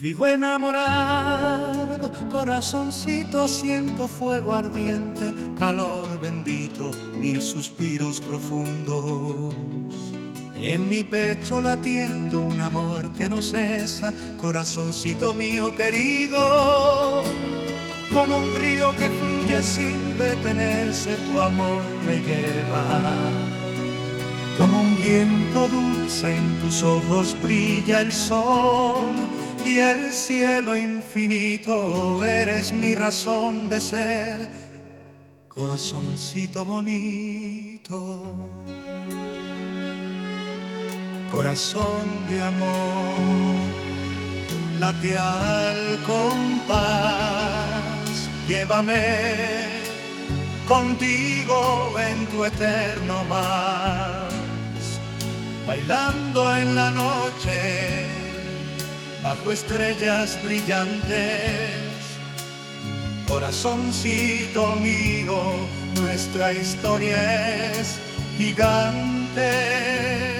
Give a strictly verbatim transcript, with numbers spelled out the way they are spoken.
Vivo enamorado, corazoncito, siento fuego ardiente, calor bendito, mil suspiros profundos. En mi pecho latiendo un amor que no cesa, corazoncito mío querido. Como un río que fluye sin detenerse, tu amor me lleva. Como un viento dulce en tus ojos brilla el sol y el cielo infinito, eres mi razón de ser, corazoncito bonito. Corazón de amor, late al compás, llévame contigo en tu eterno mar, bailando en la noche bajo estrellas brillantes. Corazoncito mío, nuestra historia es gigante.